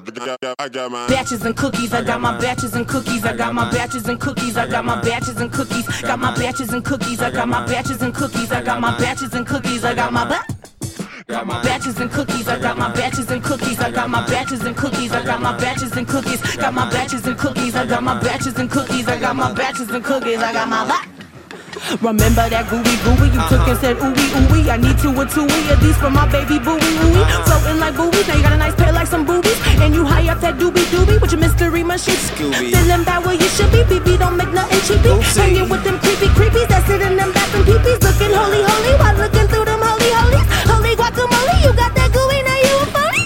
I got my batches and cookies. I got my batches and cookies. I got my batches and cookies. I got my batches and cookies. Got my batches and cookies. I got my batches and cookies. I got my batches and cookies. I got my batches and cookies. I got my batches and cookies. I got my batches and cookies. I got my batches and cookies. Got my batches and cookies. I got my batches and cookies. I got my batches and cookies. I got my Remember that gooey gooey you took and said ooey ooey. I need two or two of these for my baby booey ooey. Floating like boobies, now you got a nice pair like some boobies. And you high up that doobie doobie with your mystery machine. Feeling bad where you should be, BB don't make nothing cheapy. Hanging with them creepy creepies that sit in them bathroom peepees. Looking holy holy while looking through them holy holies. Holy guacamole, you got that gooey, now you a phony.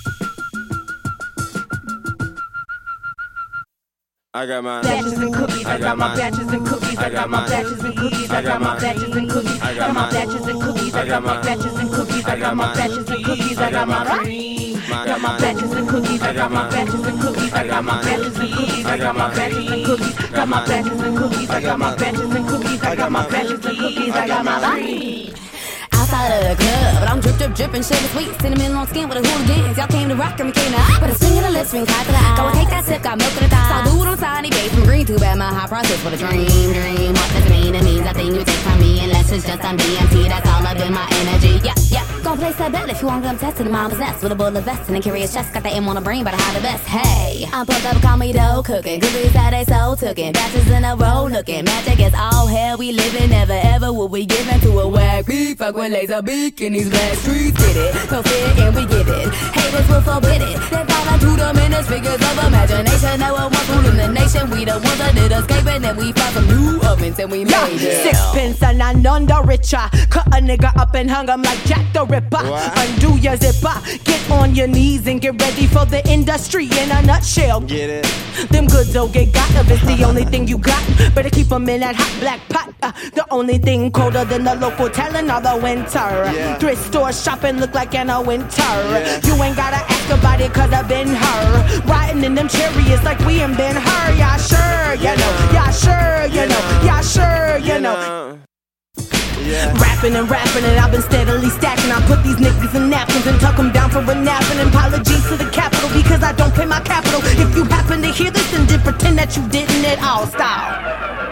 I got my batches and cookies. I got my batches and cookies. I got my batches and cookies. I got my batches and cookies. I got my batches and cookies. I got my batches and cookies. I got my batches and cookies. I got my got my batches and cookies. I got my batches and cookies. I got my batches and cookies. I got my batches and cookies. Got my batches and cookies. I got my batches and cookies. I got my batches and cookies. I got my outside of the club, but I'm drippin', sugar sweet, cinnamon long skin with the hooligans. Y'all came to rock and we came to but a swing in the lips, ring high to the eye. Go and take that sip, got milk in the thigh. So do it on tiny base from green, too bad my high process for the dream. What does it mean? It means nothing you take from me unless it's just on DMT. That's all up in my energy. Yeah. Gon' place that bet if you want to come tested. The mom possessed with a bullet vest and a curious chest. Got the M on the brain, but I have the best. Hey, I'm pumped up, call me dough cooking. Cookies how they so tookin'. Batches in a row looking. Magic is all hell we living. Never ever will we give in to a whack beat. Fuck with laser beak in these black streets. Get it, no fear and we get it. Haters will forbid it. They fall into the minutes, figures of imagination. Now we're one ruling the nation. We the ones that did escaping. And we found some new ovens and we made it. Sixpence and I none the richer. Cut a nigga up and hung him like Jack the Ripper. Undo your zipper. Get on your knees and get ready for the industry in a nutshell. Get it? Them goods don't get got if it's the only thing you got. Better keep them in that hot black pot. The only thing colder than the local telling all the winter. Thrift store shopping look like in a winter. You ain't gotta ask about it cause I've been her. Riding in them chariots like we ain't been her. Yeah, sure, you know. Yeah, sure, you know. Yeah, sure, you know. Rapping and I've been steadily stacking. I put these niggas in napkins and tuck them down for a nap. And apologies to the capital because I don't pay my capital. If you happen to hear this, then pretend that you didn't at all. Style.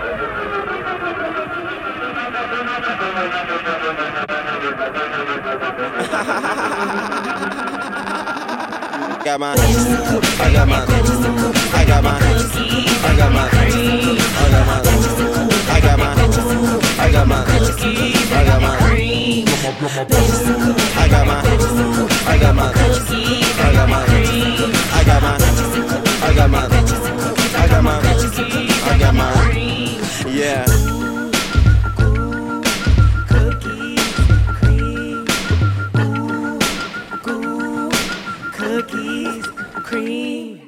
Got my I got my I got my I got my I got my I got my I got my I got my I got my I got my I got my I got my I got my I got my I got my yeah. Cookies, cream.